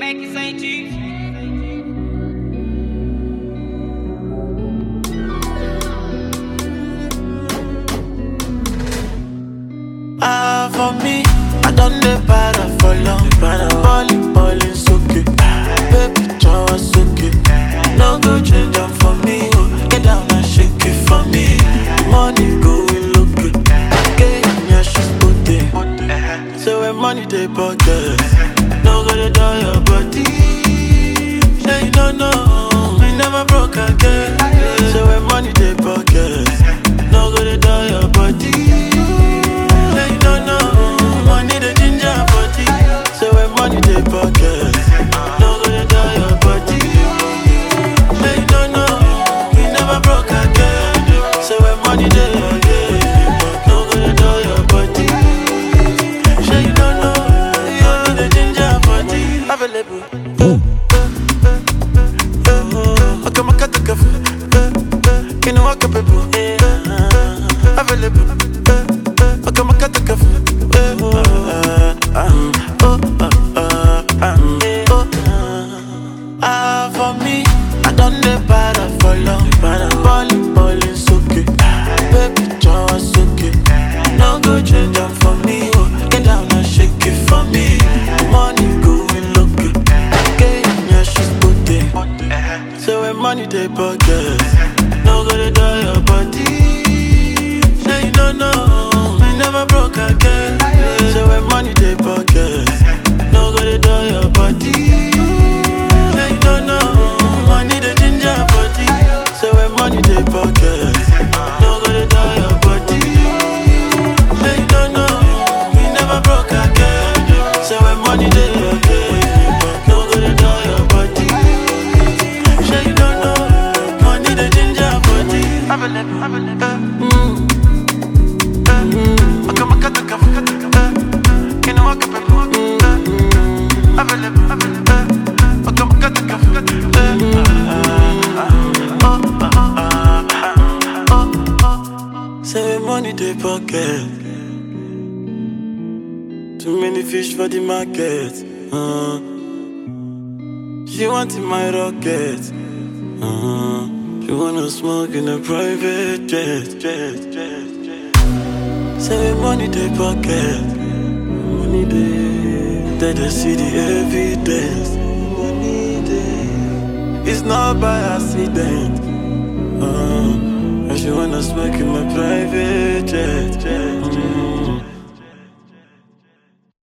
Frankie St. Chiefs. For me, I done the para for long. Ballin' so good. Baby, just so good. No go change them for me. Oh. Get down and shake it for me. Money going look good. Get in your shoes, put it. So when money they pocket, no go to do your body. Say no, no, we never broke again. So when money they pocket, no go to do your body. Money they pocket, no gonna die your body. Hey, no, no, we never broke again. So when money they pocket, no gonna die your body. Say you don't know, you need a ginger body. Available. Okay, my cat take a you know what can people. Available. Okay, my cat take a for me, I done the para for long. Ballin' so good. Baby, just so good. No go change them for me. Oh. Get down and shake it for me. Money going look good. Get in your shoes, put it. So when money they pocket, no go to do your body. Say no, no, we never broke again. So when money they pocket, no go to do your body. Money they pocket, no gonna die your body. Say no, no, we never broke again. So when money they pocket, no gonna die your body. Say no, no, money they ginger body. Available. I come a cut the cup. You know I can pay. Available. I come a cut the cup. Say money they pocket. Too many fish for the market. She wanted my rocket. She wanna smoke in a private jet. Say money they pocket. Money they see the evidence. Money they, it's not by accident. And she wanna smoke in my private jet.